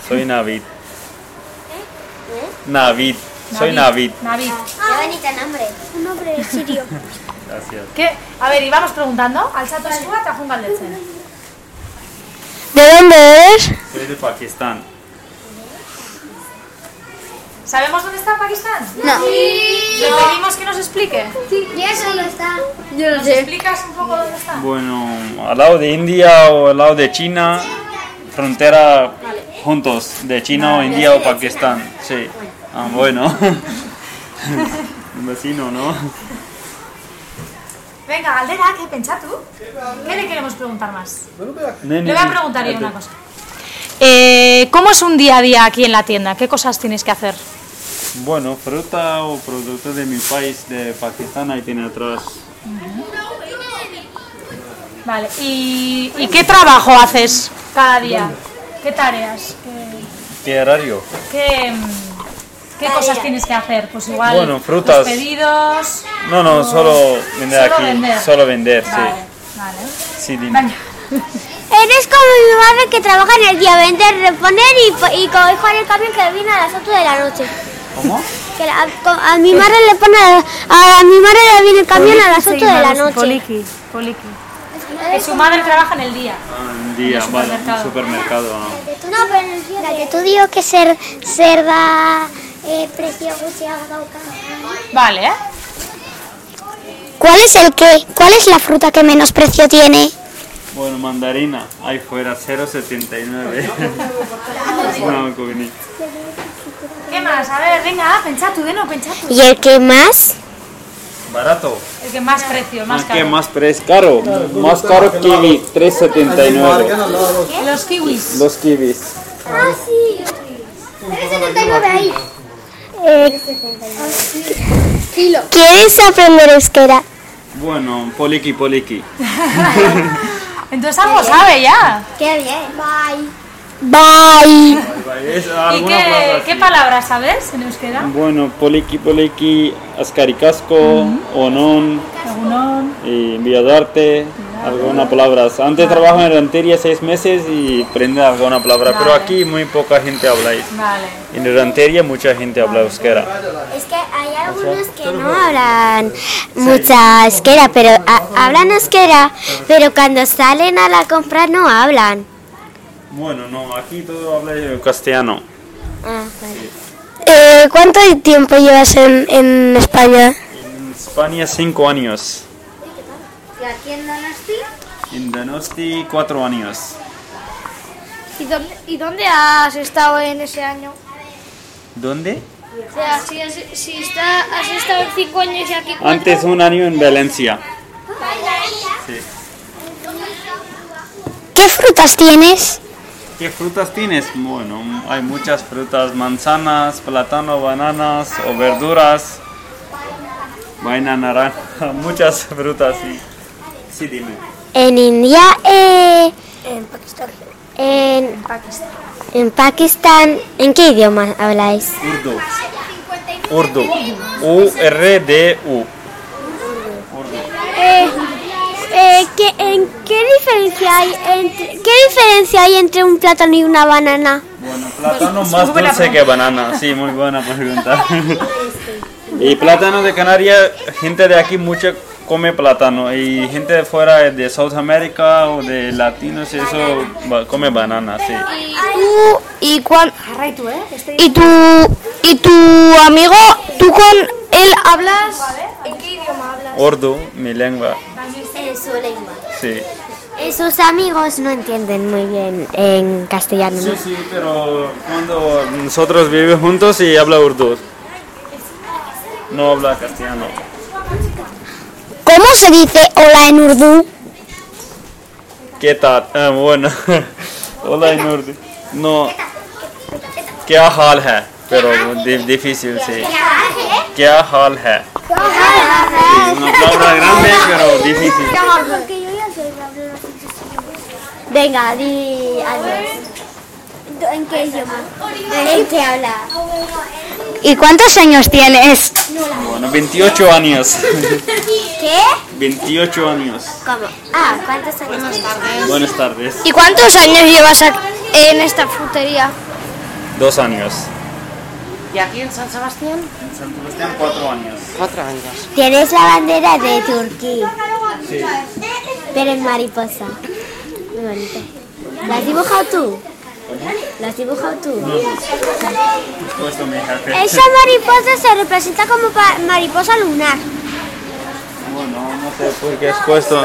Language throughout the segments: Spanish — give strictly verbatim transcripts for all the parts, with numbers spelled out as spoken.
Soy Navid. Navid. Soy Navid. Navid. Qué bonito nombre. Un nombre sirio. Gracias. ¿Qué? A ver, y vamos preguntando. Al chato escuat, a Jungal del Chen. ¿De dónde eres? Soy de Pakistán. ¿Sabemos dónde está Pakistán? No. ¿Le pedimos que nos explique? Y eso no está. Yo ¿Nos explicas un poco dónde está? Bueno, al lado de India o al lado de China, frontera juntos, de China o India o Pakistán. Sí. Ah, bueno. Un vecino, ¿no? Venga, Galdera, ¿qué pensás tú? ¿Qué le queremos preguntar más? Nene, Le voy a preguntar yo una cosa. Eh, ¿Cómo es un día a día aquí en la tienda? ¿Qué cosas tienes que hacer? Bueno, fruta o productos de mi país, de Pakistán, ahí tiene atrás. Vale, ¿y, y qué trabajo haces cada día? ¿Qué tareas? ¿Qué, ¿Qué horario? qué, qué cosas tienes que hacer? Pues igual Bueno, frutas. los pedidos... No, no, o- solo vender solo aquí. vender. Solo vender, Vale, sí. vale. Sí, dime. Venga. Eres como mi madre que trabaja en el día, vender, reponer y, po- y coger el camión que viene a las ocho de la noche. ¿Cómo? Que la- a, a mi madre le pone a, a, a mi madre le viene el camión a las ocho de la noche. Poliki, poliki. Que su madre trabaja en el día. Ah, un día, En el vale, supermercado. un supermercado. ah. No, pero la que tú digo que ser cerda eh, precio Gucci Vale, ¿eh? ¿Cuál es el qué? ¿Cuál es la fruta que menos precio tiene? Bueno, mandarina, ahí fuera, cero coma setenta y nueve. No, Covini. ¿Qué más? A ver, venga, pensá tú, de no, pensá tú. ¿Y el que más? Barato. El que más precio, más ¿Qué caro. más precio? Caro. Más caro kiwi, tres coma setenta y nueve. Los kiwis. Los kiwis. Ah, sí. tres setenta y nueve ahí. Eh, ¿Quieres aprender euskera? Bueno, poliki, poliki. Entonces algo sabe ya. Qué bien. Bye. Bye. Es ¿Y alguna qué, palabra qué así. palabras sabes en euskera? Bueno, poliki, poliki, ascaricasco, onon, Egunon. y Villadarte, algunas palabras. Antes trabajo en Rentería seis meses y aprendí alguna palabra, pero Vale. aquí muy poca gente habla. Vale. En Rentería mucha gente habla euskera. Es que hay algunos que no hablan mucha euskera, pero a- hablan euskera, pero cuando salen a la compra no hablan. Bueno, no, aquí todo habla castellano. Ah, vale. Eh, ¿Cuánto tiempo llevas en, en España? En España cinco años. ¿Y aquí en Donosti? En Donosti cuatro años. ¿Y dónde, ¿Y dónde has estado en ese año? ¿Dónde? O sea, si, has, si está, has estado cinco años y aquí cuatro. Antes un año en Valencia. Sí. ¿Qué frutas tienes? ¿Qué frutas tienes? Bueno, hay muchas frutas, manzanas, plátano, bananas o verduras, vaina naranja, muchas frutas, sí. Sí, dime. En India, eh, En Pakistán. en, en Pakistán, ¿en qué idioma habláis? Urdu. Urdu. U R D U. Eh, eh, ¿qué, en, ¿qué, diferencia hay entre, ¿Qué diferencia hay entre un plátano y una banana? Bueno, plátano más dulce que banana. Sí, muy buena pregunta. Y plátano de Canarias, gente de aquí mucho come plátano y gente de fuera de South America o de latinos eso ba- come banana, sí. ¿Y tú, y, cuán, Arraitu, ¿eh? Este- y, tu, y tu amigo, tú con él hablas? ¿En qué idioma hablas? Urdu, mi lengua, En su lengua. sí. Sus amigos no entienden muy bien en castellano. Sí, sí, pero cuando nosotros vivimos juntos y habla urdu. No habla castellano. ¿Cómo se dice hola en urdu? ¿Qué tal? Ah, bueno. Hola en urdu. No. ¿Qué hal hai? Pero di- difícil, sí. ¿Qué hal hai? Sí, una palabra grande, pero difícil. Venga, di adiós. ¿En qué idioma? ¿En qué habla? ¿Y cuántos años tienes? Bueno, veintiocho años. ¿Qué? veintiocho años. ¿Cómo? Ah, ¿cuántos años? Buenas tardes. ¿Y cuántos años llevas aquí en esta frutería? dos años. ¿Y aquí en San Sebastián? En San Sebastián, cuatro años. Cuatro años. Tienes la bandera de Turquía, Sí. pero en mariposa. Muy bonita. ¿La has dibujado tú? ¿La has dibujado tú? Puesto mi jefe. Esa mariposa se representa como pa- mariposa lunar. Bueno, no sé por qué has puesto.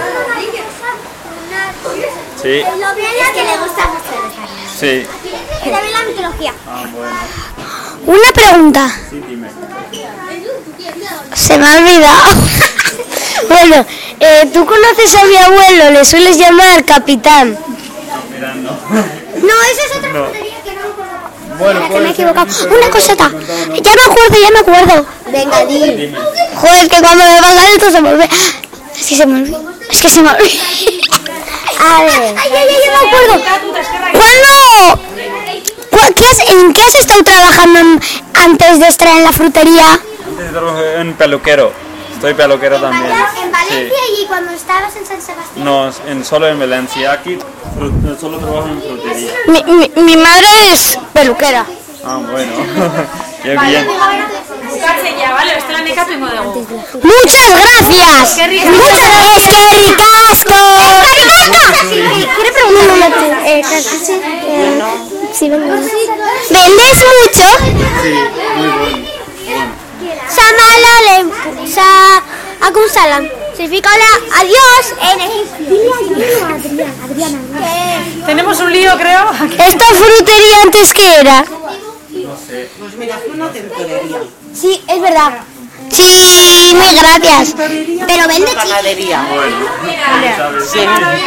Sí, Lo bien es que le gusta mucho los animales. sí. Y también la mitología. Ah, bueno. Una pregunta. Sí, dime. Se me ha olvidado. Bueno, eh, ¿tú conoces a mi abuelo? Le sueles llamar capitán. No, mira, no. No, esa es otra No. frutería que no lo conozco. Bueno, Que me he puede ser, equivocado. pero Una no cosita. te he contado, ¿no? Ya me acuerdo, ya me acuerdo. Venga, di. Dime. Joder, que cuando me pasa esto se me olvida. Es que se me olvida. Es que se me olvida. A ver. Ay, ay, ay, ya me acuerdo. ¿Cuándo? ¿Cu- ¿Qué has- ¿En qué has estado trabajando en- antes de estar en la frutería? Antes trabajé en peluquero. Estoy peluquero también. En Valencia Sí. y cuando estabas en San Sebastián. No, en, solo en Valencia. Aquí fru- solo trabajo en frutería. Mi, mi, mi madre es peluquera. Ah, bueno. Qué bien. Bukatzen ya, vale, bestela nekatu ingo dugu. Muchas gracias. Qué rico. Muchas gracias. ¡Es que ricasco! ¿Quiere preguntar? Eh, sí. Eh, sí, venga. ¿Vendes mucho? Sí, muy bueno. Samalalem. Sa. Agun salam. Significa hola, adiós en egipcio. Dile adiós a Adriana. Adriana. Eh, Tenemos un lío, creo. ¿Esta frutería antes qué era? Pues mira, fue una temporería. Sí, es verdad. Sí, muy gracias. Pero vende chicle. Panadería. Sí.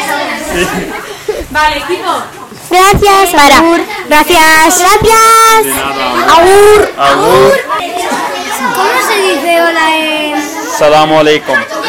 Vale, equipo. Gracias. Para. Gracias. Gracias. De nada. Agur. Agur. ¿Cómo se dice hola en...? Salamu alaikum.